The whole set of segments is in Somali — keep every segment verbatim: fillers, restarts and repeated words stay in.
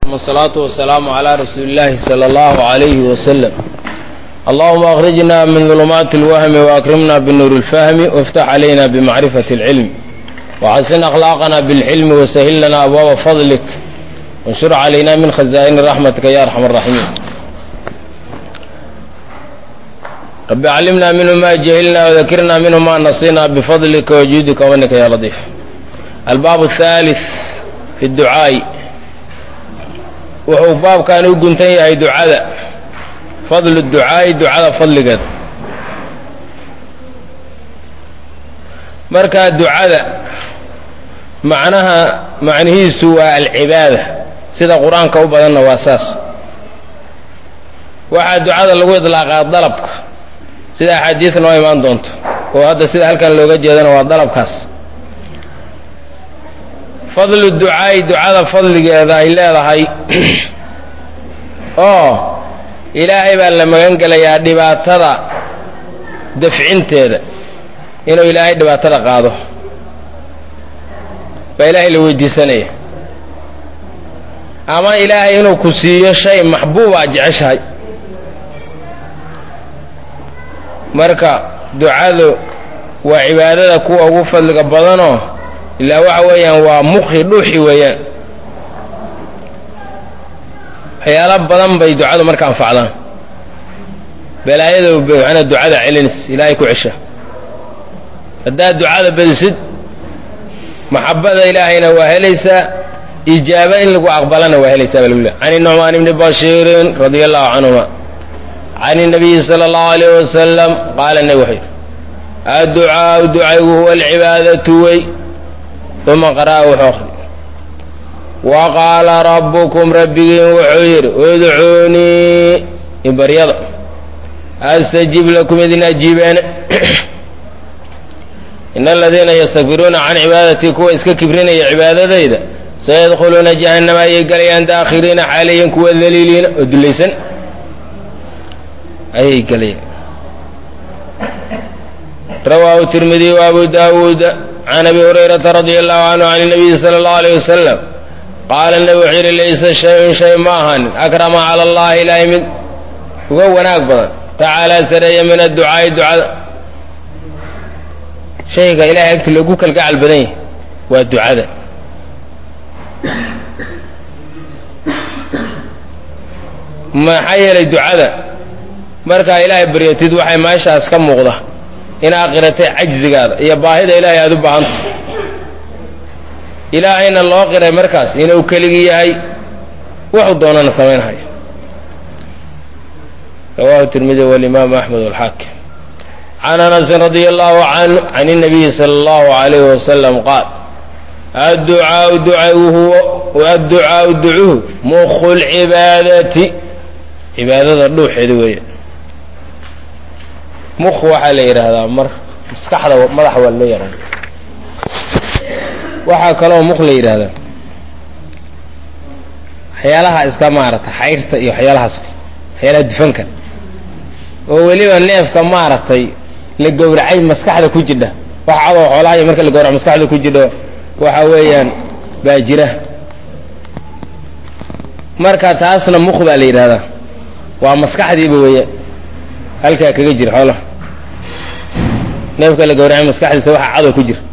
والصلاة والسلام على رسول الله صلى الله عليه وسلم. اللهم أخرجنا من ظلمات الوهم وأكرمنا بالنور الفهم وافتح علينا بمعرفة العلم وحسن أخلاقنا بالحلم وسهل لنا أبواب فضلك وانشر علينا من خزائن رحمتك يا أرحم الراحمين. رب علمنا منه ما جهلنا وذكرنا منه ما نصينا بفضلك وجودك ومنك يا لطيف. الباب الثالث في الدعاء wuxuu baabkan u guntan yahay ducada fadlu ducaa ducada fadligeed. marka ducada macnaha macnihiisu waa al-cibaada sida quraanka u badanna waa saas. waxa ducada lagu idlaaqaa dalabka sida xadiis noo imaan doonto oo hadda sida halkan looga jeedana waa dalabkaas. fadlu ducaa ducada fadligeeda ay leedahay oo ilaahay baa la magan galayaa dhibaatada dafcinteeda inuu ilaahay dhibaatada qaado baa ilaahay la weydiisanaya ama ilaahay inuu ku siiyo shay maxbuub ah jeceshahay. marka ducadu waa cibaadada kuwa ugu fadliga badanoo ilaa waxa weeyaan waa muqi dhuuxi weeyaan. waxyaalo badan bay ducadu marka anfacdaan. balaayada waxaana ducada celinis ilaahay ku cesha haddaad ducada badisid maxabada ilaahayna waa helaysaa ijaaba in lagu aqbalana waa helaysaa bal billah. can Nu'man ibn Bashir radiyallahu anhuma can النبي صلى الله عليه وسلم قال النبي الدعاء دعاء هو العبادة وي ثم قرأ وحخر وقال ربكم ربي وحير ادعوني إبريض أستجيب لكم إذن أجيبان. إن الذين يستكبرون عن عبادتي كوا إسك كبرين عبادة ذيدا سيدخلون جهنم أي داخرين حاليا كوا الذليلين ودليسن أي قليل. رواه الترمذي وأبو داود عن أبي هريرة رضي الله عنه عن النبي صلى الله عليه وسلم قال النبي ليس شيء شيء ماهن أكرم على الله لا يمد وهو أكبر تعالى سري من الدعاء الدعاء شيء إلهي يقتل لقوك القاع البني والدعاء ما حي الدعاء marka ilaahay baryatid waxay meeshaas ka muuqda in aakhirate ajzigaada iyo baahida ilaahay aad u baahanta ilaahayna loo qiray markaas inuu kaligi yahay wuxuu doonana sameeyay. رواه الترمذي والإمام أحمد والحاكم عن أنس رضي الله عنه عن النبي صلى الله عليه وسلم قال الدعاء دعاؤه والدعاء دعوه مخ العبادة عبادة الروح دوية. مخ waxaa la yiraahdaa mar maskaxda madax waa la yiraahdaa. waxa kale oo mukh la yiraahdaa waxyaalaha iska maarata xayrta iyo waxyaalahaas waxyaalaha difanka oo waliba neefka maaratay la gowracay maskaxda ku jidha waxa cado xoolaha marka la gowraco maskaxda ku jidho waxa weeyaan baajira marka taasna mukh baa la yiraahdaa waa maskaxdiiba weeye halka kaga jira xoolaha neefka la gowracay maskaxdiisa waxa cado ku jira.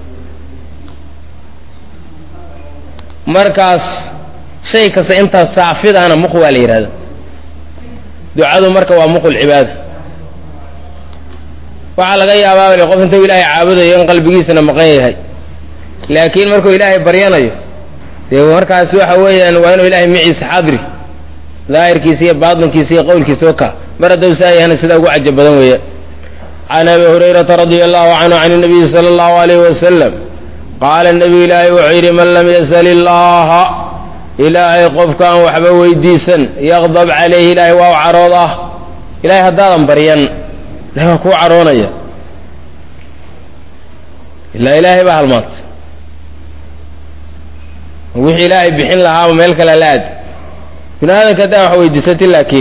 markaas shay kasta inta saafidana mukh waa la yiraahdaa. ducadu marka waa muqul cibaada. waxa laga yaabaa in qof intuu ilaahay caabudayo in qalbigiisana maqan yahay laakiin markuu ilaahay baryanayo ee markaas waxa weeyaan waa inuu ilaahay miciis xadri daahirkiisa iyo baatinkiisa iyo qowlkiisa ka marada saayana sida ugu cajab badan weeye. عن أبي هريرة رضي الله عنه عن النبي صلى الله عليه وسلم قال النبي لا يعير من لم يسأل الله إلهي قف كان وحبا ويديسا يغضب عليه إلهي وهو عروضه إلهي هدادا بريان لا كو عرونيا إلا إلهي بهالمات وحي إلهي بحين لها وملك الألاد من هذا كذا وحويديسة لكن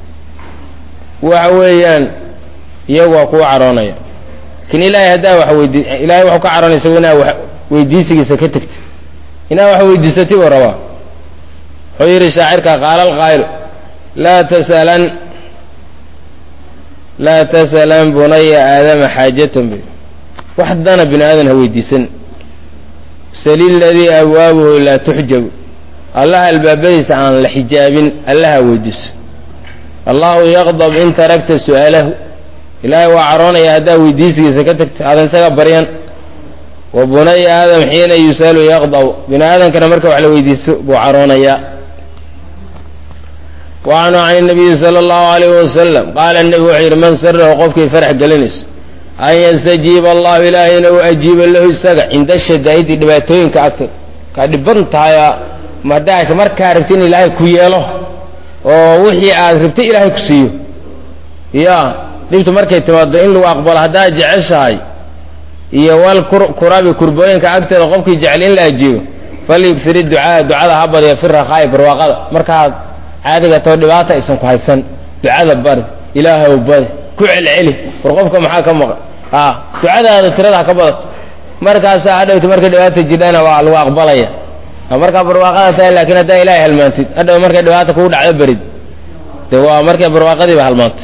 وحويان iyagoo ku caroonaya kin ilaahay hadaa wax weydii ilaahay wuxuu ka caroonaysa inaa wax weydiisigiisa ka tagtay inaa wax weydiisatay oo raba ويري شاعرك قال القائل لا تسألن لا تسألن بني آدم حاجة به وحدنا بن آدم هو يدسن سلي الذي أبوابه لا تحجب الله الباب ليس عن الحجاب الله ويدس الله يغضب إن تركت سؤاله إلهي وعرون يا هدا ويديسي سكتك هذا سكب بريان وبني آدم حين يسأل يغضب بن آدم كان مركب على ويديس وعرون يا وعنه عن النبي صلى الله عليه وسلم قال النبي وحير من سره وقفك فرح قلنس أن يستجيب الله إلهي إنه أجيب له السقع عند الشدائد دباتين كأكتر كدبنتها يا مداك مركا ربتين إلهي كوياله ووحي آد ربتين إلهي كسيو يا ربت مركا يتمضئين له أقبل هدا جعشهاي يا والكراب كربوين كأكتر وقفك يجعلين لا أجيبه فليكثر الدعاء دعاء هبط يفر خايف رواقض مركا عادة تو دباتا اسمك هايسن دعاء برد إلهي وبرد كعل علي ورقفك محاكم مغ ها دعاء هذا ترى كبرت مركا ساعده وتمركا دباتا جدانا والواق بليا مركا برواقضة لكن هذا إلهي هالمانتي هذا مركا دباتا كود على برد ده مركا برواقضة بهالمانت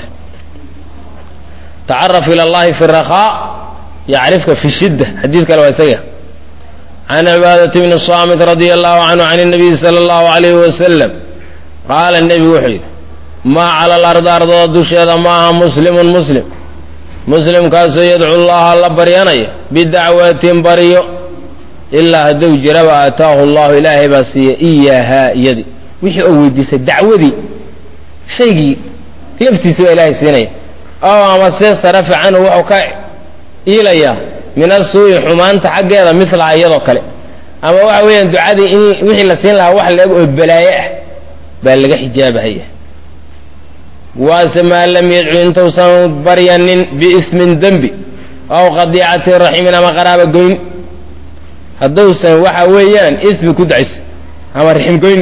تعرف إلى الله في الرخاء يعرفك في الشدة حديثك الواسية عن عبادة بن الصامت رضي الله عنه عن النبي صلى الله عليه وسلم قال النبي وحيد ما على الأرض أرض الدشيطة معها مسلم مسلم مسلم كاسو يدعو الله الله برياني بدعوة بريو إلا هدو جرب آتاه الله إلهي بسي إياها يدي وحي أول ديس الدعوة دي شيء لفتي سوى إلهي سيني أو أما صرف عنه وحكا إليا من السوء حمان تحق هذا مثل عيضو كلي أما وحوين دعادي وحي لسين لها وحي لقوا البلايح بلغ حجاب هي واسما لم يدعو انت وسن بريان باسم ذنبي او قضيعه الرحم ما قرابه قوين هدوسن waxa weeyaan ismi ku dacis ama raxim goyn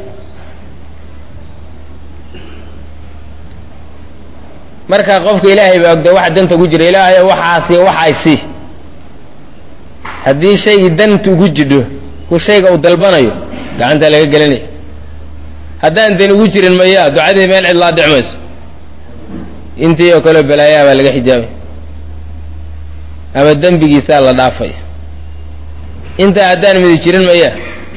marka qofka ilaahay baa ogda wax danta ku jira ilaahay waxaasi waxaysi hadii shay danta ugu jidho ku shayga uu dalbanayo gacanta laga galinay haddaan dan ugu jirin maya ducadii meel cid la dhicmayso intii oo kale balaayaa baa laga xijaabay ama dambigiisa la dhaafay inta haddaan mid jirin maya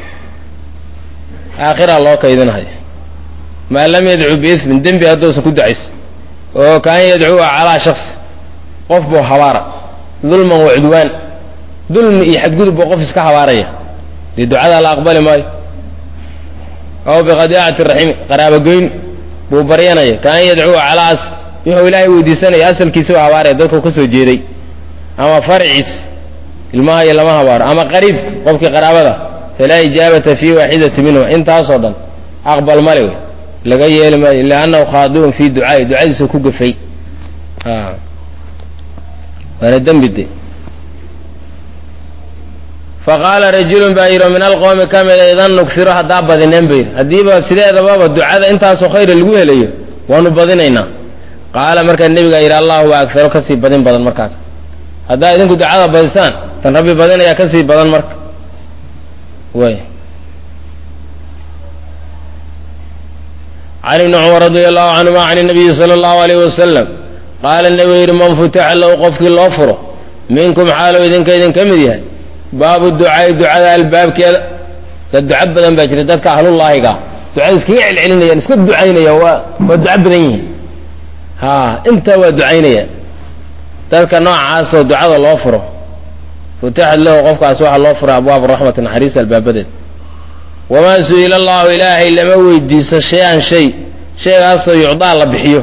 aakhira loo kaydinahay ma lam yad'u bi ismin dambi hadduu ku ducays oo kaan yad'u ala shakhs qof buu hawaara dhulman wa udwan dhulmi iyo xadgudub buu qof iska hawaaraya di ducada la aqbali maayo أو بقضيعة الرحم قرابة قين بوبريانا كان يدعو على أس يهو إلهي وديسانا يأسل كيسو عواري دوكو كسو جيري أما فرعيس الماء يلما هوار أما قريب قفك قرابة فلا إجابة في واحدة منه انت أصدا أقبل ملوي لقي يلما لأنه خاضون في دعاء دعاء سكوك في آه وانا الدم بدي فقال رجل باير من القوم كما إذا نكثرها دابة النبير هديبا سيدة بابا الدعاء انت سو خير الجوه لي ونبضنينا قال مركز النبي غير الله واكثر كسي بدن بدن مركز هذا اذا كنت دعاء بلسان كان ربي بدن يا كسي بدن مركز وي عن ابن عمر رضي الله عنهما عن النبي صلى الله عليه وسلم قال النبي من فتح له قفك الأفر منكم حاله إذن كإذن كمديها باب الدعاء دعاء الباب كذا الدعاء بدن باكر ذاتك أهل الله قال دعاء اسكيع العلم يعني اسكت دعينا يا والدعاء بدنيه ها انت ودعينا ذاتك نوع عاص ودعاء الله أفره فتح له قفك أسواح الله أفره أبواب الرحمة حريص الباب بدن وما سئل الله إلهي إلا ما ويديس شيئا شيء شيء أصلا يعطى الله بحيه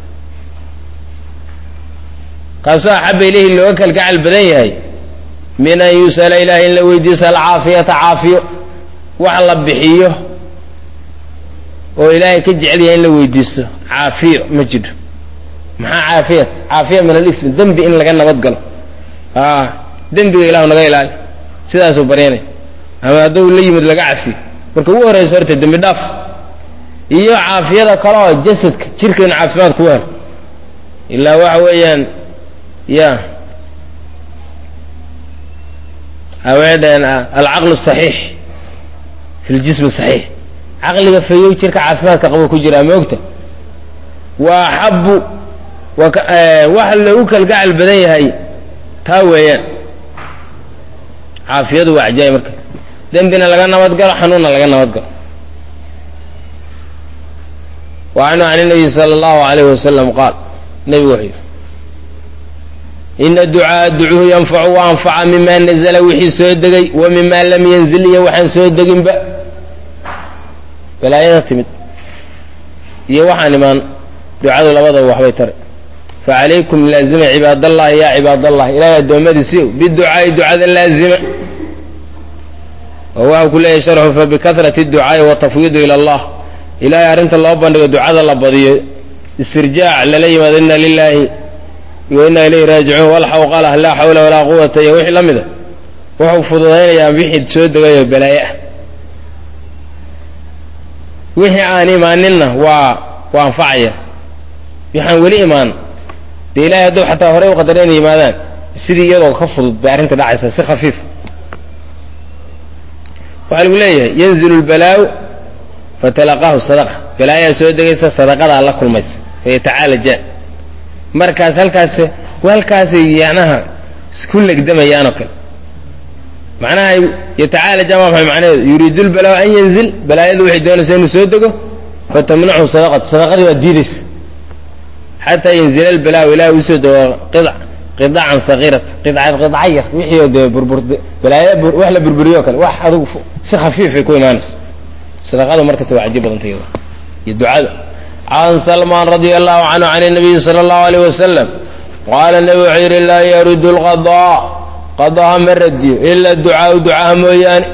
قاسوا أحب إليه اللي وكل قاع البدنيه من أن يسأل إلهي إلا ويديس العافية عافية وعلى بحيه وإلهي كجعله إلا ويديس عافية مجد مع عافية عافية من الاسم ذنبي إن لقنا بدقل آه ذنبي إله نغير إلهي سيدا سوبريني أما دو اللي يمد لقى عافية marka ugu horeyso horta dambi dhaaf iyo caafiyada kala jasadka jirkeena caafimaad ku hel ilaa waxa weeyaan ya awadan al-aql as-sahih fi al-jism as-sahih caqliga fayow jirka caafimaadka qabo ku jiraa moogta waa xabbu waxa lagu kalgacal badan yahay taa weeyaan caafiyadu waa cajaa'ib marka dembina laga nabadgalo xanuunna laga nabadgalo وعنه عن النبي صلى الله عليه وسلم قال نبي وحي إن الدعاء دعوه ينفع وأنفع مما نزل وحي سودقي ومما لم ينزل يوحن سودقي بأ فلا ينتمد يوحن من دعاء لبضا وحبيتر فعليكم لازم عباد الله يا عباد الله إلى الدومد سيو بالدعاء دعاء لازم وهو كل يشرح فبكثرة الدعاء والتفويض إلى الله إلهي أرنت الله بأنك دعاء الله بضي استرجاع للي مذن لله وإنا إليه راجعون والحو قال لا حول ولا قوة يوحي لمده وحو فضلين يا بيحد سود غير بلايا وحي عاني ماننا و... وانفعيه يحن ولي إيمان دي إلهي دو حتى هري وقدرين إيمانان سيدي يدو خفض بأرنت دعسة سي خفيف وحال ولايه ينزل البلاء فتلقاه الصدقة بلايا سود غير صدقة الله كل ميس فيتعالج markaas halkaas walkaas yaanaha كل قدام يانك معناها يتعالج ما فهم معناه يريد البلاء أن ينزل بلا يدو حدون سين سودقه فتمنعه صدقة صدقة والديدس حتى ينزل البلاء ولا يسود قطع قطعا صغيرة قطعة قطعية وحي بربر بلا يبر وحلا بربريوكل واحد خفيف يكون ناس صدقة مركز وعجيب انتيض يدعاء عن سلمان رضي الله عنه عن النبي صلى الله عليه وسلم قال النبي عير الله يرد القضاء قضاء مرد إلا الدعاء دعاء مويان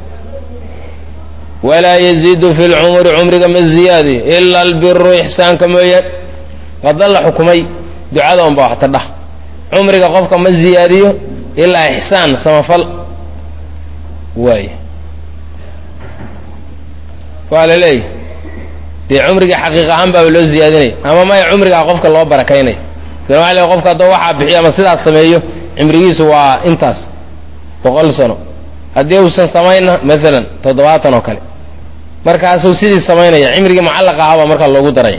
ولا يزيد في العمر عمرك من الزيادة إلا البر إحسان كمويان قد الله حكمي دعاء دون باحة الله عمرك قفك من الزيادة إلا إحسان سمفل واي قال لي دي عمرك حقيقة عن باب لو زيادني أما ما عمرك قفك الله بركيني سمع لي قفك ضوحة بحيا مسيدة السمية عمريس وانتاس وقال سنو هدي وسن سمينا مثلا تضواتنا وكله مركا سو سيدي سمينا يا عمرك معلقة هوا مركا لوغو دري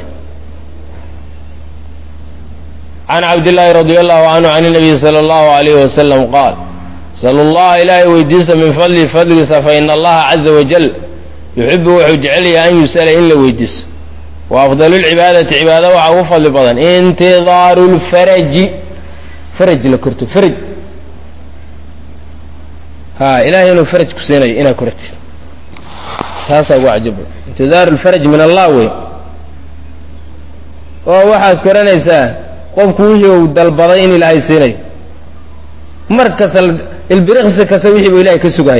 عن عبد الله رضي الله عنه عن النبي صلى الله عليه وسلم قال صلى الله إلهي ويديس من فضل فضل فإن الله عز وجل يحب ويجعل أن يسأل إلا ويديس وأفضل العبادة عبادة وعوفة لبضان انتظار الفرج فرج لكرت فرج ها إلهي إنه فرج كسيني إنا كرت هذا هو عجب انتظار الفرج من الله وي وواحد كرنيسا قف كويه ودالبضين إلهي سيني مركز البرغس كسويه بإلهي كسوغاي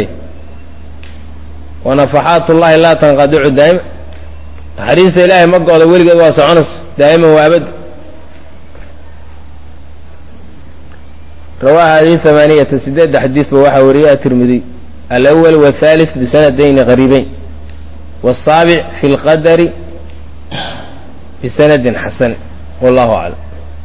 ونفحات الله لا تنقطع دائما حديث إلهي مقعد ولقد واسعنس دائما وأبد رواه هذه ثمانية سداد حديث بواحة ورياء الترمذي الأول والثالث بسندين غريبين والصابع في القدر بسند حسن والله أعلم.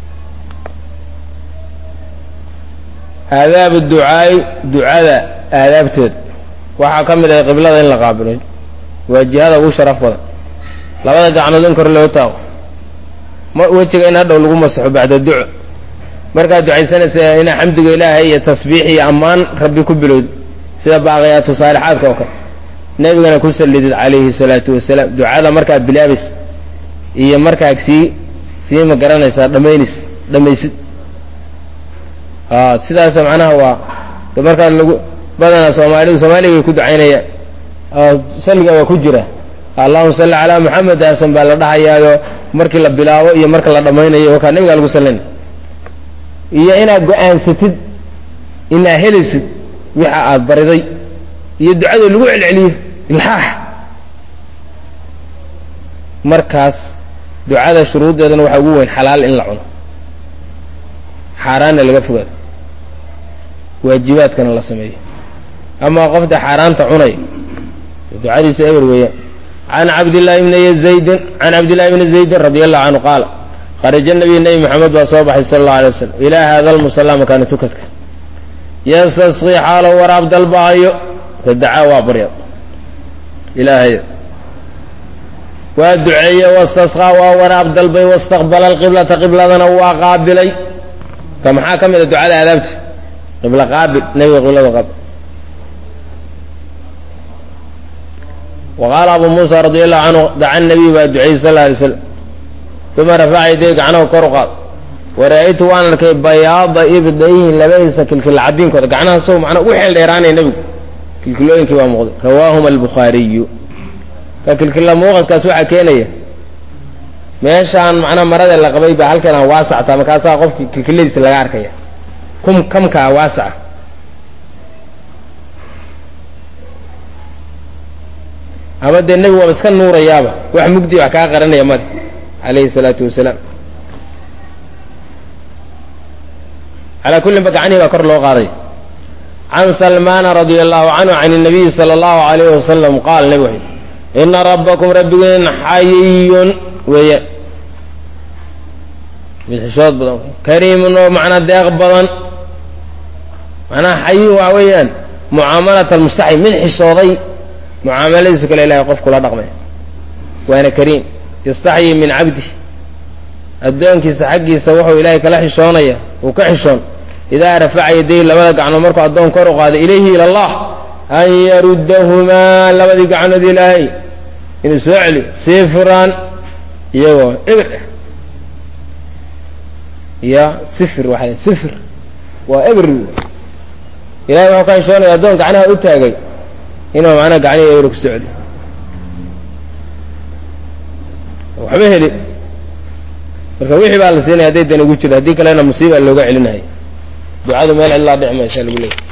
آداب الدعاء دعاء آداب تود وحكم إلى قبلة إن لقابلين وجهاد أبو شرف ولا لبدا جعنودن kor loo taago ma wajiga in hadhow lagu masaxo bacda duco marka ducaysanaysa ina xamdiga ilaahay iyo tasbiix iyo amaan rabbi ku bilowd sida baaqiyatu saalihaadka oo kale nabigana ku salliday calayhi salaatu wasalaam ducada marka bilaabis iyo marka agsi si ma garanaysa dhameeynis dhameeysid ah sidaas macnaha waa marka lagu badana Soomaalidu Soomaaliga ku ducaynaya ah salliga waa ku jira اللهم صل على محمد أسم بالله يا مرك الله بلاو يا مرك الله دمينا يا وكان نبي قال وسلم يا إنا جوان ستد إنا هلس وحاء بردي يدعو الوع العليه الحاح مركز دعاء الشروط هذا وحقوق حلال إن لعنه حرام اللي قفوا واجبات كان الله سميه أما قفت حرام تعني دعاء سائر ويا عن عبد الله بن زيد عن عبد الله بن زيد رضي الله عنه قال خرج النبي النبي محمد وصحبه صلى الله عليه وسلم إلى هذا المصلى مكان تكتك يستصغي حاله ورا عبد البايو فالدعاء وابريض إلى هذا ودعي واستصغى ووراب دلبي واستقبل القبلة قبلة وقابلي كما حاكم إذا دعاء أذبت قبلة قابل نبي قبلة قابل. وقال أبو موسى رضي الله عنه دعا النبي ودعي صلى الله عليه وسلم ثم رفع يديك عنه كرقات ورأيت وانا كي بياض إبديه لبيس كل كل عبين كذا قعناها سو معنا وحل إيراني النبي كل كلين كي مغض رواهم البخاري فكل كل موقت كسوعة كينية ماشان معنا مرض اللي قبي بحال كان واسع تام كاسا قف كل كل سلجار كيا كم كم كا واسع أبد النبي ومسكن نور يابا وحمقدي وحكا قرن يا مر عليه الصلاة والسلام على كل بقعني بكر له قاضي. عن سلمان رضي الله عنه عن النبي صلى الله عليه وسلم قال نبي إن ربكم ربكم حي ويا بالحشود بدن كريم ومعنى داغ بدن معنى حي وعويان معاملة المستحي من حشودي معاملة سكال إله يقف كل رقمه وأنا كريم يستحي من عبده الدين كيس حقي سوحه إلهي كلا حشونية وكحشون إذا رفع يديه لبدك عنه مركو الدين كرو قاد إليه إلى الله أن يردهما لبدك عنه دي إلهي إن سعلي سفرا يو إبر يا سفر واحد سفر وإبر إلهي وحكا حشوني الدين عنها أتاقي هنا معنا قعني يورك السعودي وحبيه لي marka wixii baa la siinay haday dan ugu jiro hadii kaleena musiiba looga celinayo ducada meel Allah dhicma insha Allah leey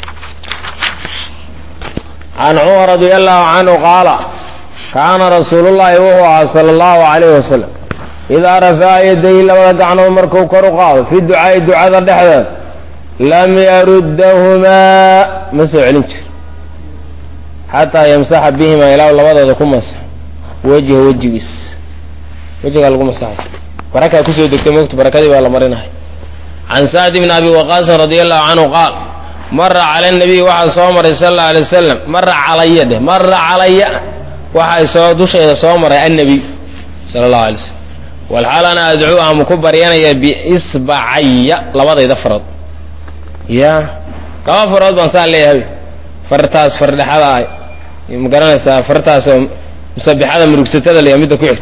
an Umar radiyallahu anhu qala kana rasuulullaahi sallallahu alayhi wasallam idha rafa'a yadayhi labada gacnood markuu kor u qaado fi ducaa ducada dhexdeeda lam yaruddahuma mas'ulin hatta yamsaha bihima ila labadooda ku masax wajhi wajhiis wajhiga lagu masaxay بركة كسر دكتور مكتوب بركة دي ولا مرينا. عن سعد بن أبي وقاص رضي الله عنه قال مر على النبي وحى صومر صلى الله عليه وسلم مر على يده مر علي وحى صادوش إذا صومر النبي صلى الله عليه وسلم والحال أنا أدعوها مكبر يعني بإصبعي لوضع إذا فرض يا كم فرض بنسال لي هذي فرتاس فرد حلا مقارنة فرتاس مسبح هذا من ركستة اللي يمد كويت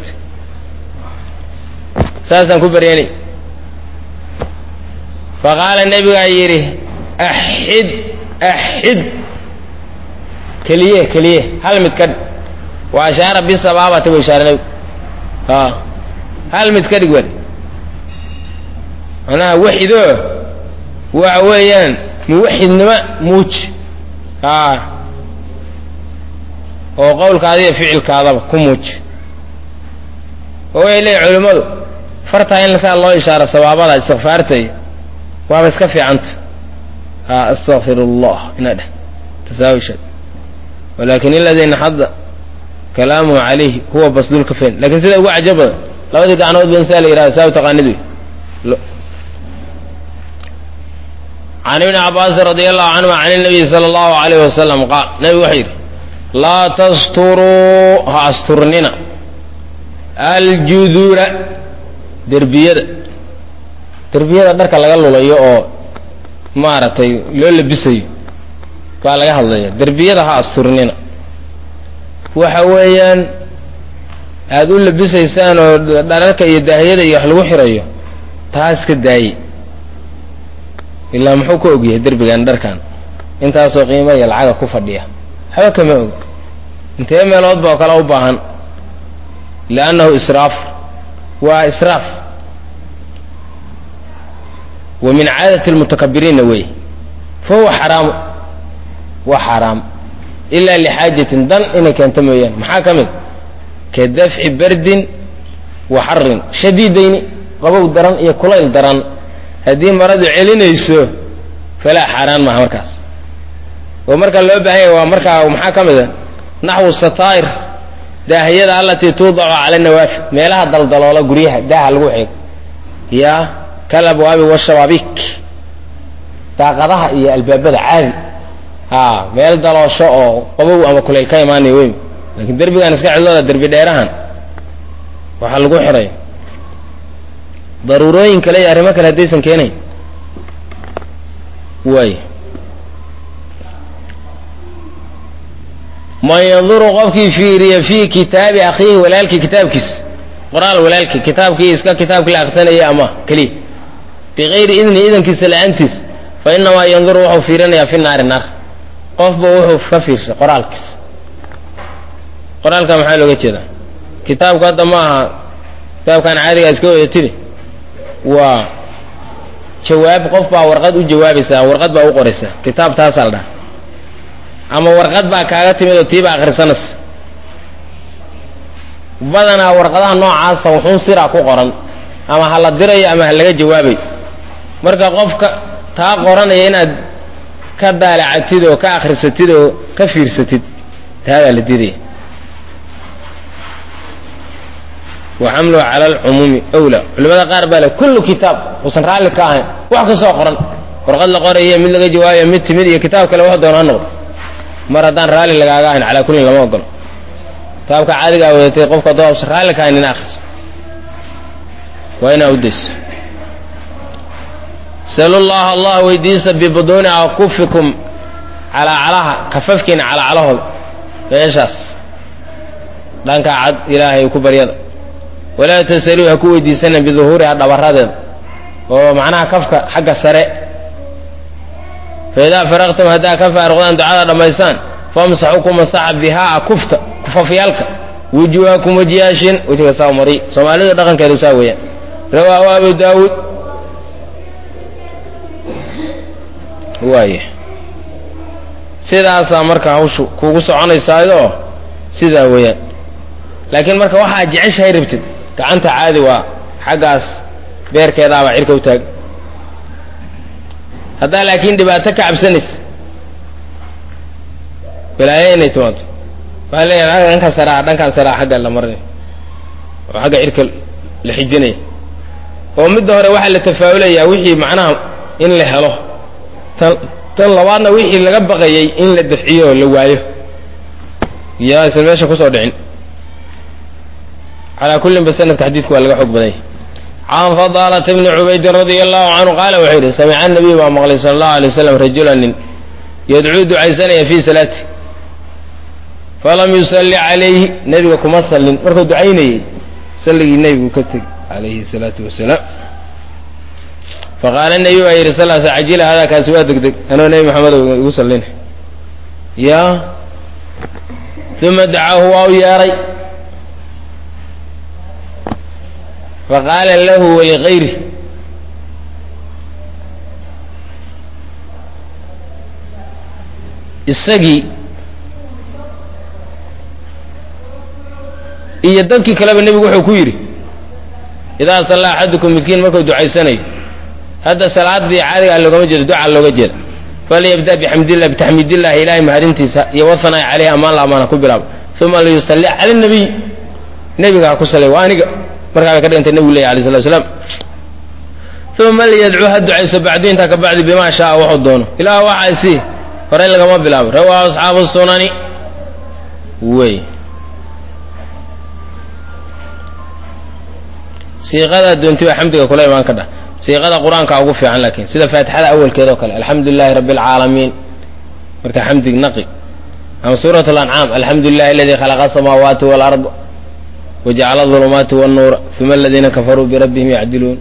ساسا كبريني فقال النبي غيره أحد أحد كليه كليه هل متكد وأشار بالصبابة وإشارة له ها هل متكد يقول أنا وحده وعويان موحد نما موج ها وقولك هذه فعل كاذب كموج هو إليه علماء فرتها إن لسان الله إشارة صوابها استغفارتي وما اسكفي عنت ها استغفر الله إن هذا تساوي شيء ولكن الذي نحض كلامه عليه هو بصدور كفين لكن سيدا هو عجبه لو ذلك عنه بن سالي إلى ساوي تقاندوي عن ابن عباس رضي الله عنه عن النبي صلى الله عليه وسلم قال نبي وحير لا تستروا استرننا الجذور derbiyada derbiyada dharka laga lulayo oo maaratay loo labisayo baa laga hadlaya derbiyada ha asturnina waxa weeyaan aad u labisaysaan oo dharka iyo daahiyada iyo wax lagu xirayo taas ka daayay ilaa muxuu ku ogyahay derbigan dharkan intaas oo qiimo iyo lacag ku fadhiya haba kama og intee meelood baa kala u baahan laanahu israaf وإسراف ومن عادة المتكبرين نوي فهو حرام وحرام إلا لحاجة دن إنك أنت ميان محاكمة كدفع برد وحر شديدين قبو دران يكوليل دران هذه مرض علين يسوه فلا حرام مع مركز ومركز اللي بهي ومركز ومحاكمة نحو الستائر daahiyada allati tuudacu cala nawaafid meelaha daldaloola guryaha daaha lagu xeego ya kala abwaabi washabaabik daaqadaha iyo albaabada caadi ha meel daloosho oo qabow ama kulay ka imaanay weyn laakiin derbigan iska cidlada derbi dheerahan waxaa lagu xiray daruurooyin kale iyo arrimo kale haddaysan keenayn waay man yanduru qofkii fiiriya fii kitaabi akhiihi walaalkii kitaabkiis qoraal walaalkii kitaabkii iska kitaabkii la aqsanayay ama keliya bikayri idni idankiisa la-aantiis fa inamaa yanduru wuxuu fiirinayaa fi naari naar qofba wuxuu ka fiirshay qoraalkiis qoraalka maxaa looga jeedaa kitaabku hadda ma aha kitaabkan caadigaa iska wadatide waa jawaab qof baa warqad u jawaabaysaa warqad baa u qoraysaa kitaab taasaa la dhaha ama warqad baa kaaga timid oo tiibaa akhrisanaysa badanaa warqadaha noocaasa wuxuun siraa ku qoran ama ha la dirayo ama ha laga jawaabayo marka qofka taa qoranaya inaad ka daalacatid oo ka akhrisatid oo ka fiirsatid taadaa la didaya wa xamluhu cala alcumuumi awlaa culimada qaar baa le kullu kitaab uusan raalli ka ahayn wax kastoo qoran warqad la qorayo mid laga jawaabayo mid timid iyo kitaab kale wax doona ha noqdo mar haddaan raalli lagaaga ahayn calaa kullin lama ogolo kitaabka caadigaa wadatay qofka haddoo usan raalli ka ahayn ina akhriso waa inaa u dayso salu llaha allah weydiisa bibuduuni akufikum calaacalaha kafafkiina calaacalahooda meeshaas dhanka cad ilaahay ku baryada walaa tasaluu ha ku weydiisana biduhuuriha dhabaradeeda oo macnaha kafka xagga sare fa idaa faraqtum haddaa ka faaruqdaan ducada dhammaysaan famsaxuu ku masaxa bihaa kufta kufafyaalka wujuhakum wajiyaashin wejiga saa mari soomaalidu dhaqankeedu saa weeyaan rawaahu abu daawuud waaya sidaasaa marka hawshu kuugu soconaysaayoo sidaa weeyaan laakiin marka waxaa jeceshahay rabtid gacanta caadi waa xaggaas beerkeedaabaa cirka u taag haddaa laakiin dhibaato ka cabsanaysa balaayo inay timaado waxaa leeyahay dhankan saraa dhankan saraa xagga la marinay oo xagga cirka la xijinaya oo midda hore waxaa la tafaa'ulayaa wixii macnaha in la helo tan tan labaadna wixii laga baqayay in la dafciyo oo la waayo yaa isan meesha kusoo dhicin calaa kullin ba sanadka xadiidku waa laga xoog badanya can fadaalata bni cubaydin radia allahu canhu qaala wuxuu yidhi samica anabiy baa maqlay sala allahu alay wasalam rajulan nin yadcuu ducaysanaya fii salaati falam yusalli calayhi nebiga kuma sallin markuu ducaynayey salligii nebigu ka teg calayhi salaatu wasalaam faqaala nebi baa yidhi sal sa cajila hadaa kaasi waa degdeg anoo nebi maxamedo igu sallina ya uma dacaahu waa u yeedhay faqaala lahu waligayri isagii iyo dadkii kaleba nebigu wuxuu ku yidhi idaa sallaa axadukum midkiin markuu ducaysanayo hadda salaadii caadigaa loogama jeedo ducaa looga jeeda falyabda bixamdillah bitaxmiidillahi ilaahay mahadintiisa iyo wahanaa caleyhi ammaan la amaana ku bilaabo uma liyusalli cala nabiy nebiga ha ku sallay waa aniga markaa bay ka dhigantay nebigu leeyahy alay slat slam uma liyadcuu ha ducayso bacdu intaa ka bacdi bimaa shaaa wuxuu doono ilaah waxaa isii horey lagama bilaabo rawaahu asxaabu sunani wey siiqada doonti baa xamdiga kula imaan ka dhah siiqada qur-aanka ugu fiican laakiin sida faatixada awalkeeda oo kale alxamdu lilahi rabbi alcaalamiin marka xamdig naqi ama suurat alancaam alxamdu lilahi aladii khalaqa asamaawaati walard wajacala adulumaati wannuura uma aladiina kafaruu birabbihim yacdiluun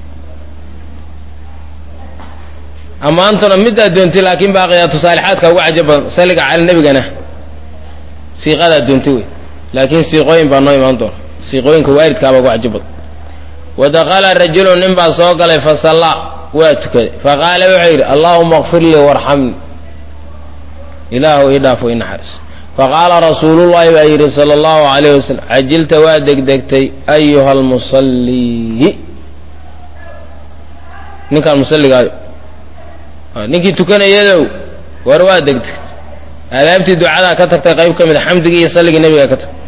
ammaantuna midaa doonti laakiin baaqiyaatu saalixaadka ugu cajab badan salliga cala nebigana siiqadaa doonti wey laakiin siiqooyin baa noo imaan doona siiqooyinka waalidkaabaa ugu cajab badan wadakala rajulun nin baa soo galay fasallaa waa tukaday faqaala wuxuu yidhi allaahuma kfir lii warxamni ilaahu ii dhaafo i naxariis faqaala rasuulullahi baa yidhi sala allahu alayh wasalam cajilta waa degdegtay ayuha almusallii ninkaan musalligaayo ninkii tukanayadow war waa degdegtay aadaabtii ducadaa ka tagtay qayb ka mid a xamdigii iyo salligii nebiga ka tagtay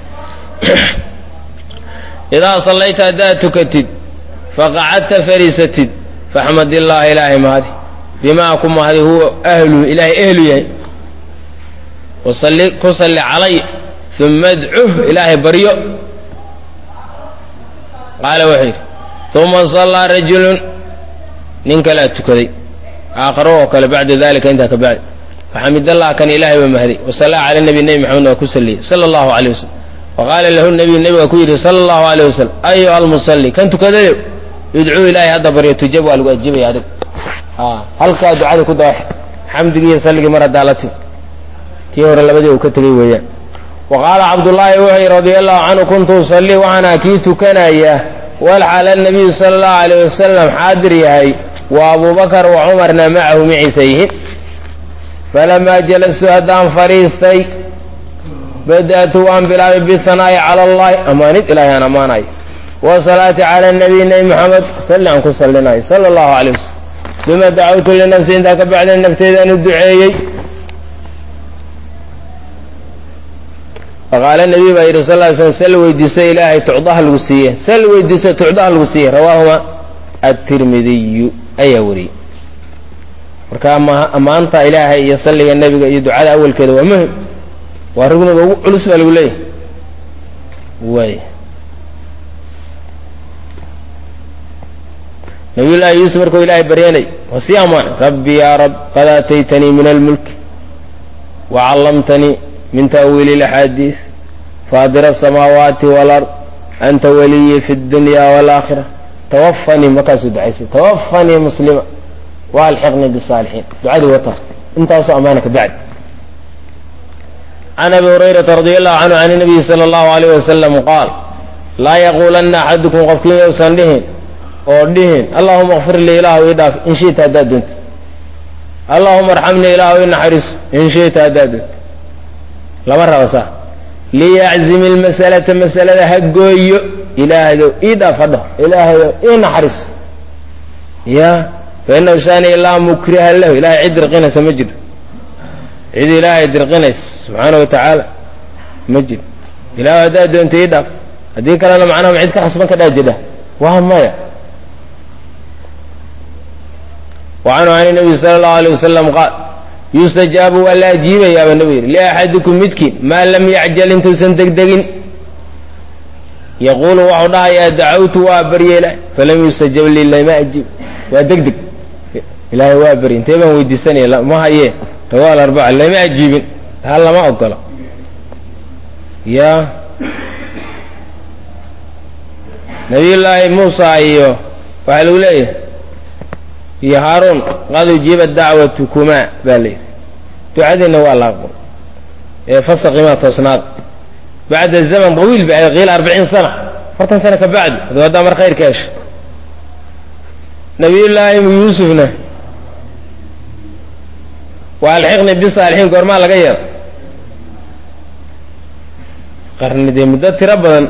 idaa sallayta haddaad tukatid faqacadta fariisatid faxmad illaaha ilaahay mahadi bimaa ku mahdi huwa ahluhu ilaahay ehlu yahay wasalli ku salli calay uma adcuh ilaahay baryo qaala wuxuu yidhi uma sallaa rajulun nin kalea tukaday aakharo oo kale bacda dalika intaa ka bacdi faxamidallah kan ilaahay baa mahday wasallaa cala nabi nebi maxamed waa ku salliyey sala allahu alayh wasalam waqaala lahu nabiyu nebiga ku yidhi sala allahu alayh wasalam ayuha almusalli kan tukadayo idcuu ilaahay hadda baryo tujab waa lagu ajibaya adig halkaa ducada ku dawax xamdigii iyo salligii mar haddaa la timi kii hore labadii uu ka tegey weeyaan wa qaala cabdullaahi wuxuu yidhi radia allahu canhu kuntu usallii waxaana kii tukanaya walxaala nabiyu sala allahu alayh wasalam xaadir yahay wa abubakar wa cumarna macahu maciisa yihiin falamaa jalastu haddaan fadhiistay bada'tu waan bilaabay bisanaa'i cala allahi ammaanid ilahay aan ammaanayo wasalaati cala nabiy nebi maxamed salli aan ku sallinayo sala allahu alayh wasalam uma dacawtu linafsi intaa ka bacdeen nafteedaan u duceeyey faqaala nabiy baa yidhi sal ly slm sal weydiiso ilaahay tucdaha lagu siiye sal weydiiso tucdaha lagu siiye rawaahuma atirmidiyu ayaa wariyey marka ammaanta ilaahay iyo salliga nebiga iyo ducada awalkeeda waa muhim waa rugniga ugu culus baa lagu leeyahay way nabiy llaahi yuusuf markuu ilaahay baryanay waa sii ammaan rabbi yaa rab qad aataytanii min almulki wacallamtanii min ta'wiili اlaxaadiis faadira asamaawaati walard anta waliyi fi اdunya wاlaakhira tawafanii markaasuu ducaysay tawafanii muslima waalxiqnii bisaalixiin ducadii wata intaasoo ammaana ka bacdi can abi hurayrata radia allahu canhu can nabiyi sala allahu alayh wasalam qaal laa yaquulanna axadukum qofkiin yowsan dhihin oo dhihin allahuma kfir lii ilaahu ii dhaaf in shi'ta haddaad doonto allahuma arxamnii ilaahu ii naxariiso in shi'ta haddaad doonto lama raba saa liyaczimi lmasalata masalada ha gooyo ilaahaydow ii dhaaf ha dhaho ilaahayow ii naxariiso ya fainahu shaaniya laa mukriha lahu ilahay cid dirqinaysa ma jiro cid ilaahay dirqinaysa subxaana wa tacaala ma jiro ilaahu haddaad doonto ii dhaaf haddii kalena macnaha cid ka khasban ka dhaa jidha waa maya wacanhu can nabiy sala allahu alay wasalam qaal yustajaabu waa la ajiibayaaba nabigu yidhi liaxadikum midkiin maa lam yacjal intuusan degdegin yaquulu waxau dhahayaa dacawtu waa barye ilahay falam yustajab lii lama ajiib waa degdeg ilaahay waa barye intee baan weydiisanaya ma haye rawa alarbaca lama ajiibin hal lama ogolo ya nabiyullaahi muusa iyo waxaa lagu leeyahay iyo haaruun qad ujiiba dacwatukumaa baa layidhi ducadiina waa la aqbal ee fasaqimaa toosnaada bacda zaman tawiil ba qiila arbaciin sana afartan sana ka bacdi ad haddaa mar khayr ka hesha nabiyullaahi yuusufna waa alxiqni bisaalixiin goormaa laga yeela qarnidee muddo tiro badan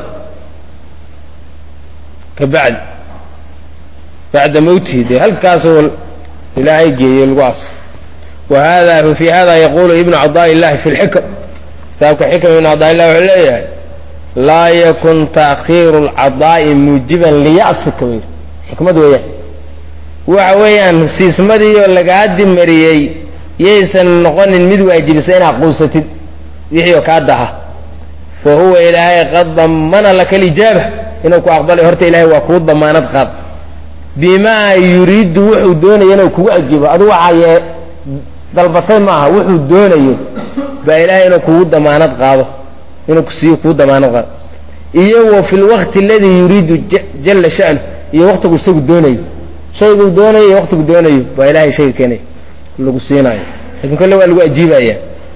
ka bacdi bacda mawtihi dee halkaasoo ilaahay geeyey lagu as wa hada fi hada yaqulu ibnu cadaa illahi fi lxikm kitaabka xikm ibnu cadaa illah wuxuu leeyahay laa yakun taakhiiru lcadaa'i muujiban liya'sika wy xikmad weeyaan waxa weeyaan siismadiioo lagaa dimariyey yaysan noqonin mid waajibisa inaad quusatid wixii oo kaa daha fa huwa ilaahay qad damana laka alijaaba inuu ku aqbalay horta ilaahay waa kuu damaanad qaad bimaa yuriidu wuxuu doonaya inuu kugu ajibo adigu waxaa dalbatay maaha wuxuu doonayo baa ilaahay inuu kugu damaanad qaado inuu kusiiyo kugu damaanad qaado iyo wa fi lwaqti aladii yuriidu jalla sha'nu iyo waqtigu isagu doonayo shayguu doonayo iyo waqtigu doonayo baa ilaahay shayga keenaya lagu siinaayo lakin kolle waa lagu ajiibaya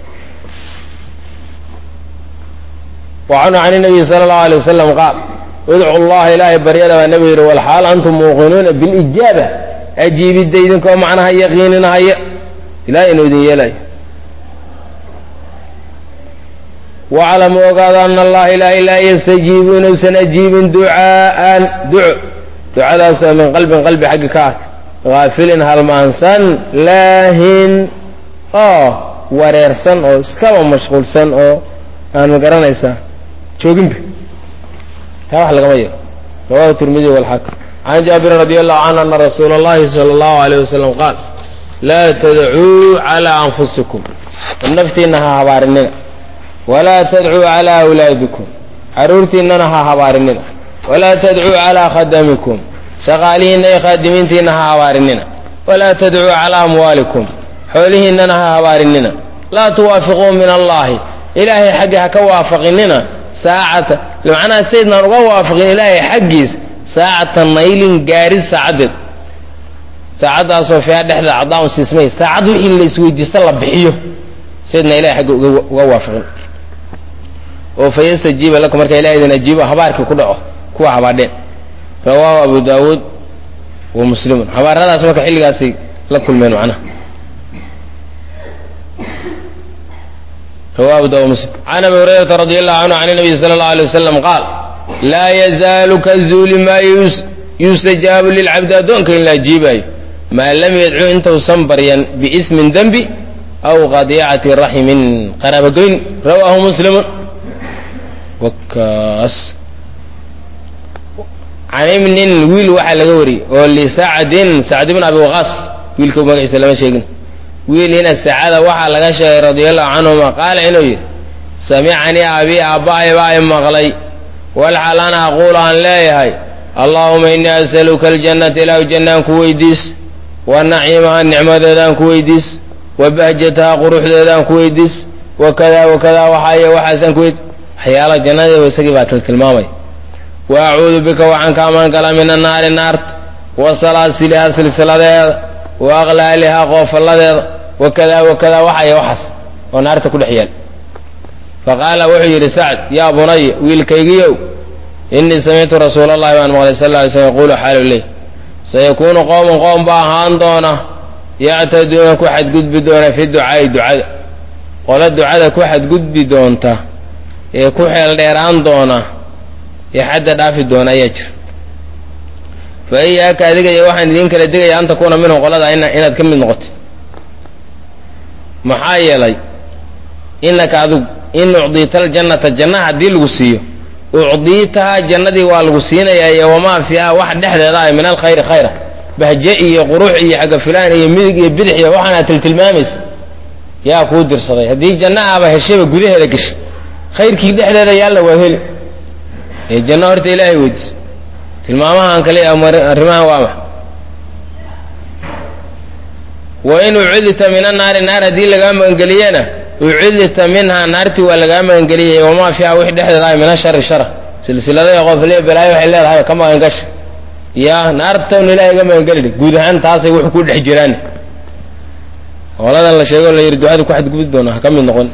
wacanhu can nabiyi sala allahu alay wasalam qaal udcu llaha ilaahay baryada baa nabigu yidhi walxaal antum muuqinuuna bilijaaba ajiibidda idinkoo macnaha yaqiininahaya ilahay inuu idin yeelayo waclamu ogaado ana allaha ilaahay laa yastajiibu inuusan ajiibin ducaaan duco ducadaasoo min qalbin qalbi xaggi ka ahta haafilin halmaansan laahin oo wareersan oo iskaba mashquulsan oo aan ma garanaysaa jooginba taa wax lagama yeelo rawahu tirmidi walxaakim can jaabirin radi allahu canhu ana rasuula اllahi salى allahu alayh wasalam qaal laa tadcuu calىa anfusikum naftiinna ha habaarinina walaa tadcuu calىa awlaadikum carruurtiinnana ha habaarinina walaa tadcuu calaa khadamikum shaqaalihiinna iyo khaadimiintiinna ha habaarinina walaa tadcuu calaa amwaalikum xoolihiinnana ha habaarinina laa tuwaafiquu min allaahi ilaahay xaggi ha ka waafaqinina saacata macnaha saydnaan uga waafaqin ilaahay xaggiis saacata naylin gaarid saacaddeed saacaddaasoo fiiha dhexda cadaaun siismay saacad wixii la isweydiista la bixiyo saydna ilahay xagga uga waafaqin oo fa yastajiiba lakum marka ilahay idin ajiibo habaarkii ku dhaco kuwa habaadheen rawaahu abu daawuud wa muslimun habaaradaas marka xilligaasay la kulmeen macnaha rawahu abu daawud muslim can abi hurayrata radi allahu canhu can nabiyi sala allahu alay wasalam qaal laa yazaalu kazuuli maa yustajaabu lilcabdi addoonka in la ajiibaayo maa lam yadcuu intausan baryan biismin dembi aw qadiicati raximin qaraabagoyn rawaahu muslimun wakaas can ibnin wiil waxaa laga wariyey oo lisacdin sacd ibn abi waqaas wiilka magaciisa lama sheegin wiil ina sacada waxaa laga sheegay radiallahu canhuma qaala inuu yidhi samicanii abii aabbahay baa i maqlay walxal ana aquulu aan leeyahay allaahuma innii asaluka aljannata ilaahu jannaan ku weydiis wa naciimaha nicmadeedaan ku weydiis wa bahjataha quruxdeedaan ku weydiis wa kadaa wa kadaa waxaaye waxaasaan ku weydiis waxyaala jannadeeda isagii baa tiltilmaamay wa acuudu bika waxaan ka amaan galaa min annaari naarta wa salaasiliha silsiladeeda wa aqlaalihaa qoofalladeeda wa kadaa wa kadaa waxaaye waxaas oo naarta ku dhex yaal faqaala wuxuu yidhi sacd yaa bunaya wiilkaygiiow innii samictu rasuula allahi baan maqlay sal lla alay slm yaquulu xaalu ley sayakuunu qowmun qoom baa ahaan doona yactaduuna ku xadgudbi doona fi ducaa'i ducada qola ducada ku xadgudbi doonta ee ku xeel dheeraan doona ee xadda dhaafi doona ayaa jira fa iyaaka adigaya waxaan idiin kala digaya an takuuna minhum qolada inaad ka mid noqotid maxaa yeelay innaka adigu in ucdiita aljannata janna haddii lagu siiyo ucdiitahaa jannadii waa lagu siinayaa iyo wamaa fiiha wax dhexdeeda ah min alkhayri khayra bahje iyo qurux iyo xagga filaan iyo midig iyo bidix iyo waxaanaad tiltilmaamaysa yaa kuu dirsaday haddii janna aaba heshayba gudaheeda gashay khayrkii dhexdeeda yaalla waa heli ee janno horta ilaahay weydiiso tilmaamahaan kale arrimahan waa maxa wa in ucudita min annaari naar haddii lagaa magangeliyena ucudita minhaa naartii waa lagaa magangeliyay wamaa fiiha wix dhexdeeda ah min ashari shara silsilada qofle balaayo waxay leedahay ka magangasha yaa naartawna ilaahay ga magangeli guud ahaan taasay wuxuu ku dhex jiraan qoladan la sheego la yidhi ducada ku xadgudbi doona ha ka mid noqon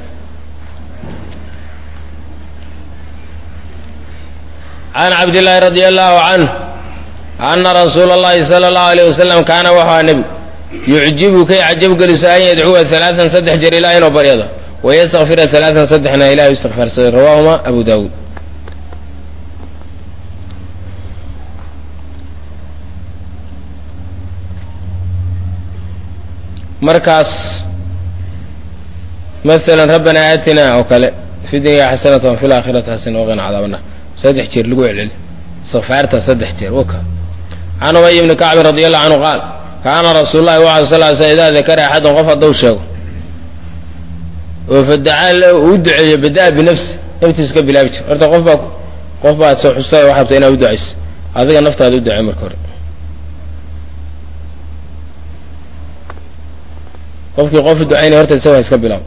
can cabdillaahi radi allahu canhu ana rasuula allahi sala allahu alayh wasalam kaana waxaa nebi yucjibu kay cajabgeliso an yadcuwa alaaan saddex jeer ilaah inuu baryado wayastakfira alaaan saddexna ilahay istikfaarsaday rawaahuma abu daawuud markaas maalan rabbana aatina oo kale fi dunya xasanata wa fi laakhirati xasana waqina cadaab annar saddex jeer lagu celceli istikfaarta saddex jeer waka can ubay ibni kacbin radi allahu canhu qaal kaana rasuul llahi wa sal l sl idaa dakara axadun qof hadduu sheego oo fadacaa la uu duceeyo badaa binafsi naftiisu ka bilaabi jir horta qof baa qof baad soo xustay waxaa rabta inaad u ducayso adiga naftaada u ducey marka hore qofkii qof u ducaynaya horta isaga iska bilaabo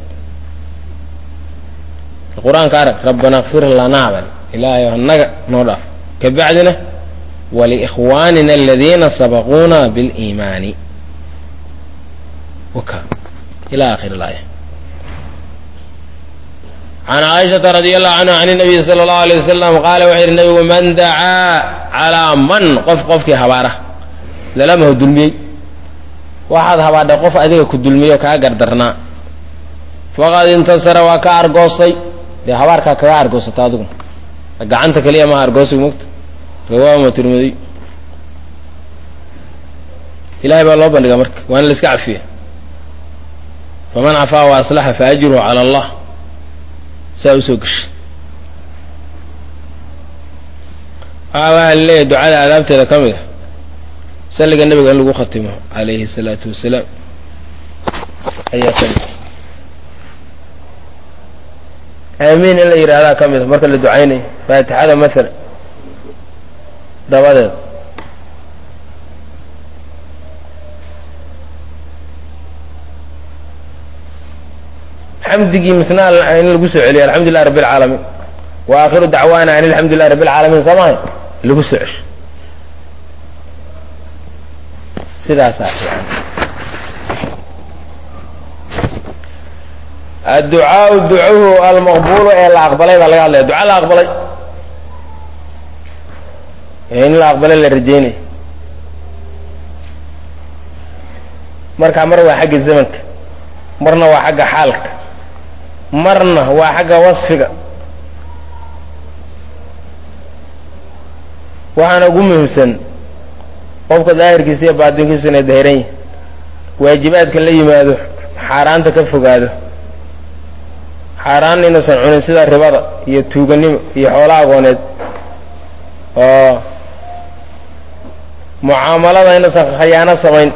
qur-aanka arag rabbana kfir lanaa bal ilaahay annaga noo dhaaf ka bacdina waliikhwaanina aladiina sabaquuna biliimaani waka ila akhir alaaya can caaishata radi allahu canhu can nabiyi sala allahu alayh wasalam qaala wuxuu yidhi nabigu man dacaa calaa man qof qofkii habaara lalamahu dulmiyey waxaad habaadhay qof adiga ku dulmiyo kaa gardarnaa faqad intasara waa ka argoostay dee habaarkaa kaga argoosata adigu gacanta keliya maha argoosigu mogta rawaahuma tirmidiy ilahay baa loo bandhigaa marka waana la iska cafiya faman cafaa wa aslaxa fa ajruhu cala allah saa usoo geshay waxaa waa laleeyahay ducada aadaabteeda ka mid a salliga nebiga in lagu khatimo calayhi salaatu wasalaam ayaa ka mid aamiin in la yidhaahdaa ka mid a marka la ducaynayo faatixada maalan dabadeed xamdigii misna in lagu soo celiyo alxamdulilah rabbi alcaalamiin wa aakhiru dacwaana an alxamdulilah rabbi alcaalamiin soomahay lagu soo cesho sidaasaa fiican. adducaau ducuhu almaqbuulu ee la aqbalay baa laga hadlaya duca la aqbalay in la aqbalay la rajeynaya markaa mar waa xagga zamanka marna waa xagga xaalka marna waa xagga wasfiga waxaana ugu muhiimsan qofka daahirkiisa iyo baatinkiisa inay dahiran yihin waajibaadkan la yimaado xaaraanta ka fogaado xaaraan inuusan cunin sida ribada iyo tuuganimo iyo xoolo agooneed oo mucaamalada inuusan khayaano samayn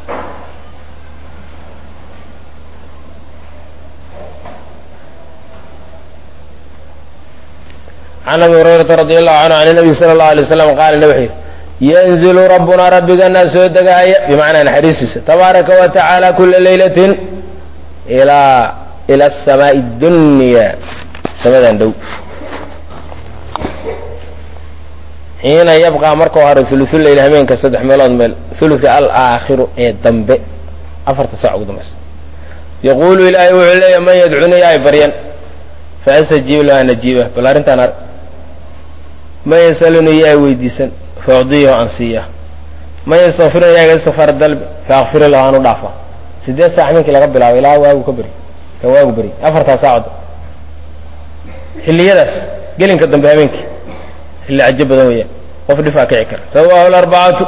can abi hurayrata radi allahu canhu can nabiy sala allahu alay waslam qaala na wuxuu yidhi yanzilu rabbunaa rabbiganaa soo degaaya bimacnaa naxariistiisa tabaaraka wa tacaala kula laylatin ilaa ila asamaa'i dunya samadan dhow xiina yabqaa markau haro ulusuleyl hameenka saddex meelood meel uluka alaakhiru ee dambe afarta saac ugu dambaysa yaquulu ilaahay wuxuu leeyahy man yadcunii ay baryan faastajiib lahu an ajiiba bal arrintaan ar man yasalunii yaa weydiisan faacdiyahu aan siiya man yastakfiruni yaaga istikfaar dalbi faakfir lahu aan u dhaafa sideed saac habeenkii laga bilaabo ilaa waagu ka beri ka waagu beri afartaa saacod xilliyadaas gelinka dambe habeenkii xilli cajo badan weeyaan qof dhifaa kici kara rawaahu alarbacatu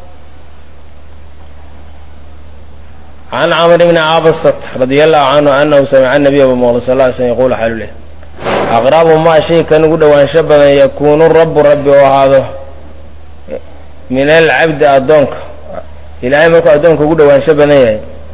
can camr bni cabasat radia allahu canhu anahu samica anabiya bamaqla sal ly slm yaqulu xaalu leh aqrabu maa shay kan ugu dhowaansho badan yakuunu rabu rabbi oo ahaado min alcabdi addoonka ilaahay markuu addoonka ugu dhowaansho badan yahay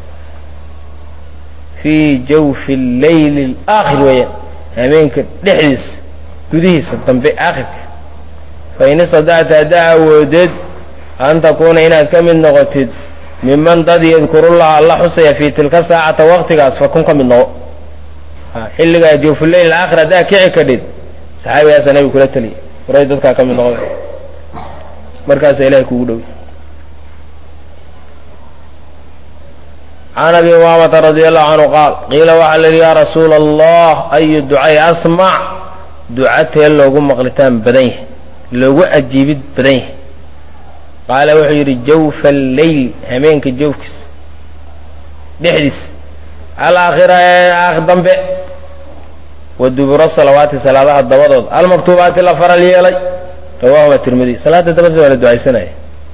fii jawfi leyli alaakhir weeyaan habeenka dhexdiisa gudihiisa dambe aakhirka fain istadacta haddaa awoodeed an takuuna inaad ka mid noqotid miman dad yadkurullaha alla xusaya fii tilka saacata waqtigaas fa kun ka mid noqo xilligaa jawfuleyl alaakhir haddaa kici kadhid saxaabigaasa nabiga kula taliya waray dadkaa ka mid noqo markaasa ilahay kugu dhowy can abi umaamata radia allahu canhu qaal qiila waxaa la yidhi yaa rasuula allah ayu ducay asmac ducatee loogu maqlitaan badan yahay loogu ajiibid badan yahay qaala wuxuu yidhi jawfa alleyl hameenka jawfkiisa dhexdiis alaakhira ee dambe wa dubura salawaati salaadaha dabadood almaktuubaati la faral yeelay rawaahuma tirmidi salaada dabadeed waa la ducaysanaya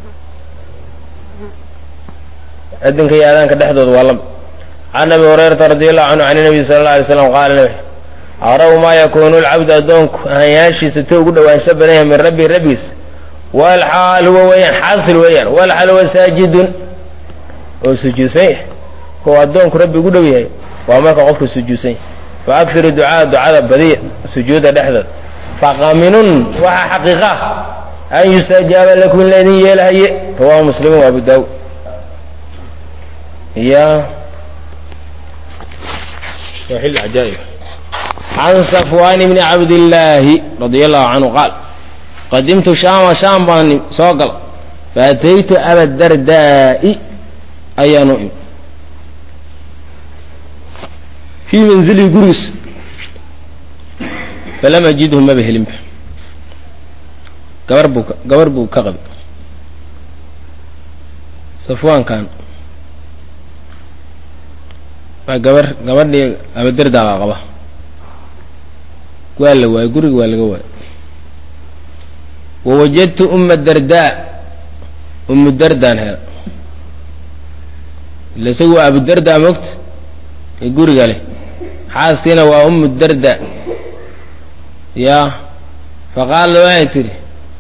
adinka iyo aadaanka dhexdooda waa lama can abi hurayrata radi allahu canhu can nabiy sala alla alay slam qaala nabi aqrabu maa yakuunu alcabdu addoonku ahayaashiisa to ugu dhowaansho badan yahay min rabbi rabbigiisa walxaal huwa weeyaan xaasil weeyaan walxaal huwa saajidun oo sujuudsan yahay kuwa addoonku rabbi ugu dhow yahay waa marka qofku sujuudsan yahay fa akhiru ducaa ducada badiya sujuuda dhexdeeda faqaminun waxaa xaqiiqa ah an yustajaaba lakum in laydin yeelahaye rawahu muslimun wa abu daawud ya waa xilli cajaa'ib can safwaan bni cabdillaahi radia allahu canhu qaal qadimtu shaama shaam baan soo gala faataytu abadardaa'i ayaanu imi fii manzilihi gurigiisa falam ajidhu maba helinba gabar buu gabar buu ka qabay safwaankan waa gabar gabadhii abadardaa baa qaba waa la waayey guriga waa laga waayey wawajadtu uma dardaa umu dardaan hela ila isagu waa abudardaa mogta ee guriga leh xaaskiina waa umu darda ya faqaala waxay tidhi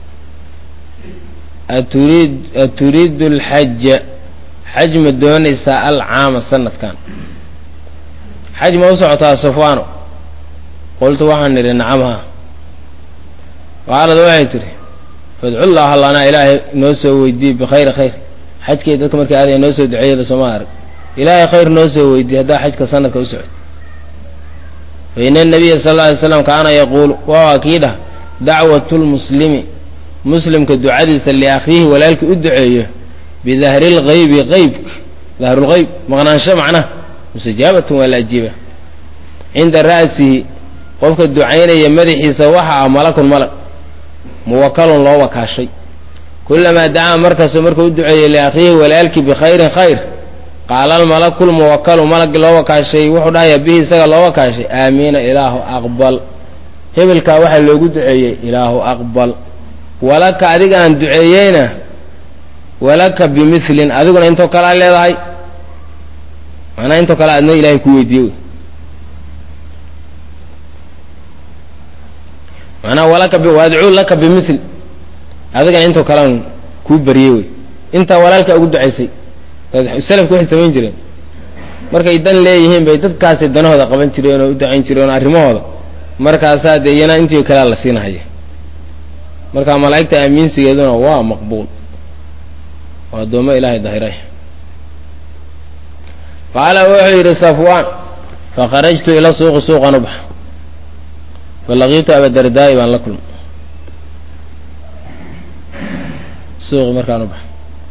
aturiid aturiidu alxaja xaj ma doonaysaa alcaama sanadkan xaj ma u socotaa safwaano qultu waxaan nidhi nacamha qaalad waxay tidhi fadcu llaha lanaa ilaahay noo soo weydiiye bikhayri khayr xajkii dadka markay aadaya noo soo duceeyada sooma arag ilaahay khayr noo soo weydiiye haddaa xajka sanadka u socdo fa ina nabiya sal alla alay slam kaana yaquulu waa kii dhah dacwatu lmuslimi muslimka ducadiisa liakhiihi walaalkii u duceeyo bidahri lgaybi qaybka dahrulgayb maqnaansho macnaha mustajaabatun waa la ajiiba cinda ra'sihi qofka ducaynaya madaxiisa waxa ah malakun malag muwakalun loo wakaashay kulamaa dacaa markastoo markuu u duceeyey liakhiihi walaalkii bikhayrin khayr qaala almalaku lmuwakalu malagii loo wakaashay wuxuu dhahayaa bihi isaga loo wakaashay aamiina ilaahu aqbal hebelkaa waxaa loogu duceeyey ilaahu aqbal walaka adiga aan duceeyeyna walaka bimilin adiguna intoo kalea leedahay macnaa intoo kale adna ilaahay ku weydiiye wey macnaa walaka waadcuu laka bimil adigana intoo kalean kuu baryey wey intaa walaalkaa ugu ducaysay salafku waxay samayn jireen markay dan leeyihiin bay dadkaasay danahooda qaban jireen oo u ducayn jireen oo arrimahooda markaasaa dee iyana intii kalea la siinahaya markaa malaa'igta aaminsigeeduna waa maqbuul waa addoommo ilaahay dahiray qaala wuxuu yidhi safwaan fakharajtu ila suuqi suuqan u baxa falaqiitu abadardaa'i baan la kulmay suuqi markaan u baxa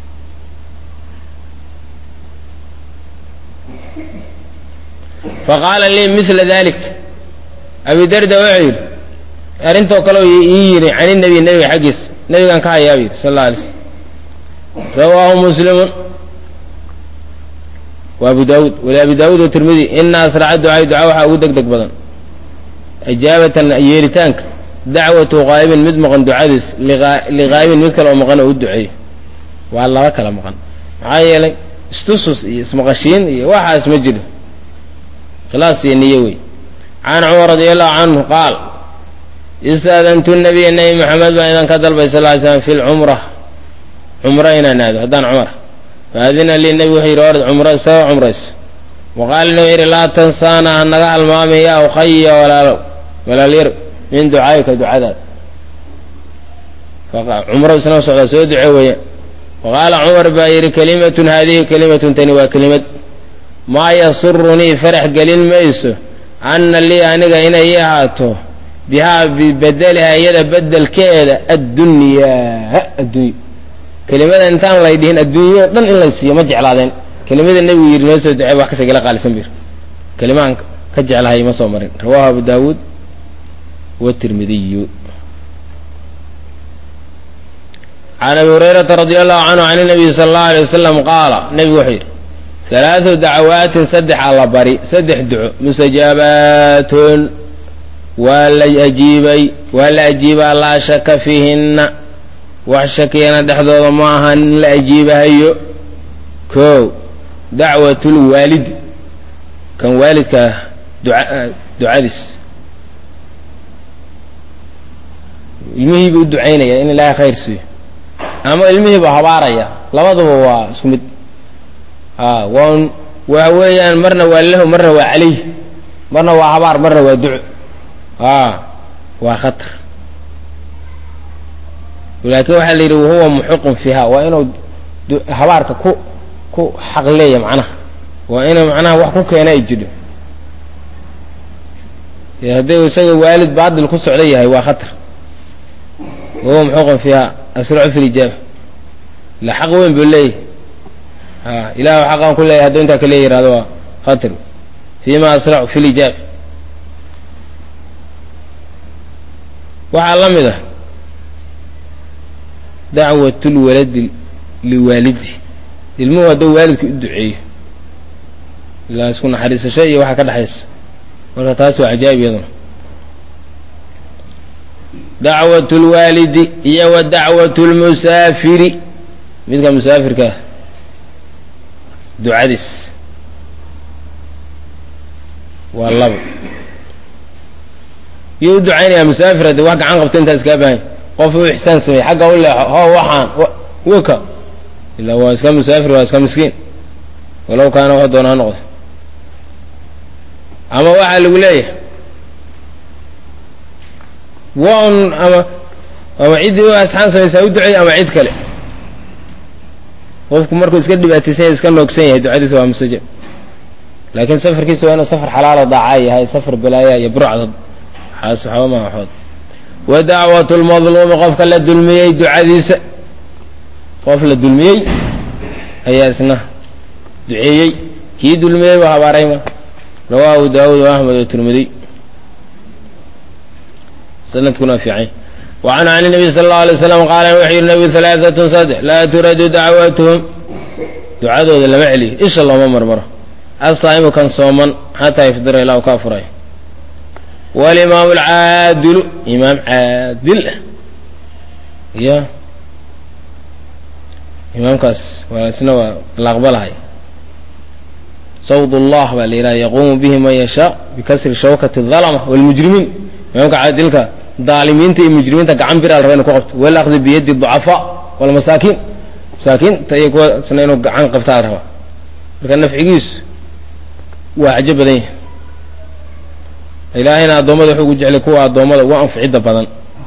faqaala lii mila dalik abidarda wuxuu yidhi arrintoo kale ii yidhi cani nebi nebiga xaggiisa nebigaan ka hayaa bu yidhi sal alla alay slam rawaahu muslimun wa abu daawuud wali abi daawuud watirmidi ina asraca ducaai ducaa waxaa ugu deg deg badan ijaabatan yeelitaanka dacwatu qaa'ibin mid maqan ducadiis liqaa'ibin mid kale oo maqan oo u duceeyo waa laba kala maqan maxaa yeelay istusus iyo ismaqashiin iyo waxaas ma jiro khilaas iyo niye wey can cumar radia allahu canhu qaal istaadantu nabiya nebi maxamed baan idan ka dalbay sal ly slam fi lcumra cumro inaan aado haddaan cumar faadina lii nebi wuxuu yidhi ord cumro isaga cumrayso waqaala nebi yidhi laa tansaana ha naga halmaamin yaa ukhaya walaalow walaalyar min ducaayika ducadaad cumro isna socda soo duce weeye waqaala cumar baa yidhi kalimatun haadihi kalimatun tani waa kelimad maa yasurunii farax gelin mayso anna lii aniga inay ii ahaato bihaa bibedeliha iyada bedelkeeda addunyaa addunya kelimada intaan lay dhihin adduunyao dhan in lay siiyo ma jeclaadeen kelimada nebigu yidhi noo soo ducey wax kasii gala qaalisan bir kelimaan ka jeclahay ma soo marin rawaahu abu daawuud watirmidiyu can abi hurayrata radia allahu canhu can nabiyi sala allahu alay wasalam qaala nebigu wuxuu yidhi halaadu dacwaatin saddex alla bari saddex duco mustajaabaatun waa la ajiibay waa la ajiibaa laa shaka fiihinna wax shakiyana dhexdooda ma aha in la ajiibahayo koow dacwatulwaalidi kan waalidka duca ducadiis ilmihiiba u ducaynaya in ilaahay khayr siiyo ama ilmihiiba habaaraya labaduba waa isku mid a waa waa weeyaan marna waa lahu marna waa calayh marna waa habaar marna waa duco a waa khatar laakiin waxaa la yidhi wahuwa muxiqun fiiha waa inuu habaarka ku ku xaq leeya macnaha waa inuu macnaha wax ku keena ay jidho haddii isaga waalid baadil ku socda yahay waa khatar wahuwa muxiqun fiiha asracu fi lijaaba ila xaq weyn buu leeyahay a ilaahu xaqaan ku leeyahay hadduu intaa ka leeya yihahdo waa khatar fiima asracu fi lijaaba waxaa la mid ah dacwatulwaladi liwaalidi ilmuhu hadduu waalidka u duceeyo ilaa isku naxariisasho iyo waxaa ka dhexaysa marka taas waa cajaa'ib iyaduna dacwatu lwaalidi iyo wa dacwatu lmusaafiri midka musaafirkaa ducadiis waa labo iyo u ducaynayaa musaafir haddii wax gacan qabto intaa iskaa baahanya qof u ixsaan sameeyey xagga u leexo hoo waxaan waka ilaa waa iska musaafir waa iska miskiin walow kaana wax doona ha noqda ama waxaa lagu leeyahay waa un ama ama ciddii u asxaan samaysaa u duceey ama cid kale qofku markuu iska dhibaataysan yahay iska noogsan yahay ducadiisa waa mustajab laakiin safarkiisa waa inuu safar xalaalo daacaa yahay safar balaaya iyo burcdad waxaas waxba ma waxood wa dacwatu lmadluumi qofka la dulmiyey ducadiisa qof la dulmiyey ayaa isna duceeyey kii dulmiyey waa habaarayma rawaahu daawuud wa axmed watirmidiy sanadkuna fiican وعن عن النبي صلى الله عليه وسلم قال وحي النبي ثلاثة صدح لا ترد دعواتهم دعاء لما علي إن شاء الله ما مرمره الصائم كان صوما حتى يفطر إلى كافره والإمام العادل إمام عادل يا إمام كاس وسنوى الأقبال هاي صوت الله والإله يقوم به من يشاء بكسر شوكة الظلمة والمجرمين إمام عادل كا ظالمينta iyo mujrimiinta gacan biraal rabeen ku qabto wala akhdi bi yadi du'afa wal masaakin masaakin tay ku sanayno gacan qabtaa raba marka nafcigiis waa ajab badan ilaahina adoomada wuxuu jeclay kuwa adoomada waa anficida badan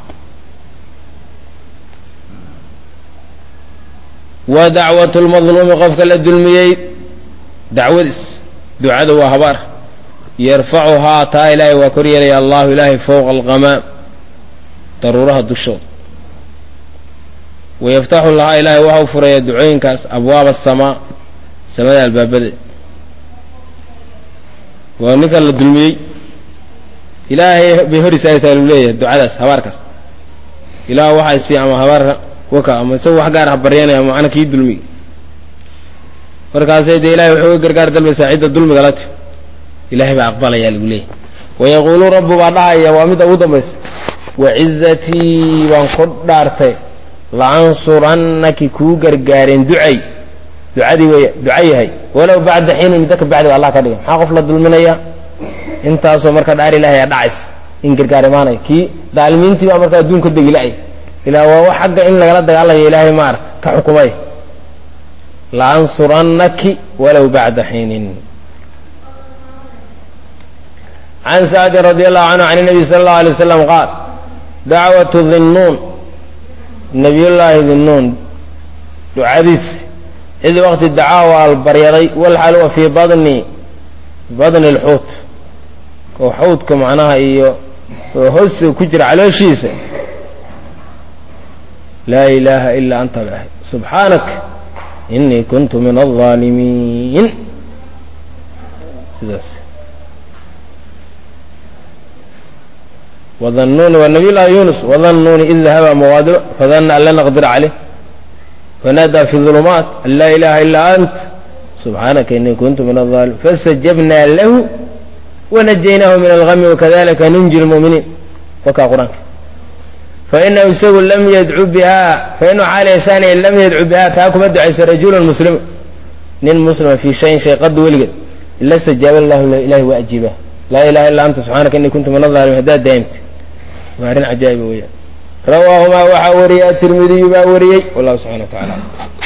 wa da'watu al madlum qofka la dulmiyay da'wadis du'ada waa habar yarfa'uha ta ilaahi wa kuriyay allah ilaahi fawqa al ghamam ضرورها الدشود ويفتح الله إلهي وهو فريا دعوين كاس أبواب السماء سماء الباب ونكا للدلمي إلهي بهوري سايسا لليه الدعاء داس هباركاس إلهي وحا يسيع ما هبار وكا أما سوى حقار حبريانا أما أنا كي دلمي وركا سيدي إلهي وحوه قرقار دلمي ساعدة الدلمي غلطي إلهي بأقبال يا لليه ويقول رب بعضها يا وامد أوضا بس وعزتي وانقض دارتي لعنصرنك كو غرغارين دعي دعادي ويا دعي هي ولو بعد حين مدك بعد الله كدغ ما قف لا دلمنيا انت سو marka dhaar ilaahay dhacis in gargaar imaanay ki daalmintii waa marka adduunka degilay ilaa waa wax xagga in laga dagaalayo ilaahay maar ka xukumay lعنصرنك ولو بعد حين عن سعد رضي الله عنه عن النبي صلى الله عليه وسلم قال دعوة الظنون نبي الله ذنون دعاديس إذ وقت الدعاوى البريري والحلوى في بطن بطن الحوت وحوت كمعناها إيو وحس وكجر على شيسة لا إله إلا أنت بأهل سبحانك إني كنت من الظالمين سداس وظنون والنبي الله يونس وظنون إذ ذهب مغاضبا فظن أن لا نقدر عليه فنادى في الظلمات أن لا إله إلا أنت سبحانك إني كنت من الظالمين فاستجبنا له ونجيناه من الغم وكذلك ننجي المؤمنين وكا قرآن فإنه يسوي لم يدعو بها فإنه حال إنسان لم يدعو بها تاكم أدعي رجل مسلم نين مسلم في شيء شيء قد ولقد إلا استجاب الله إليه وأجيبه لا إله إلا أنت سبحانك إني كنت من الظالمين هذا دائمت وارن عجائب ويا رواهما وحا وريا الترمذي با وريي والله سبحانه وتعالى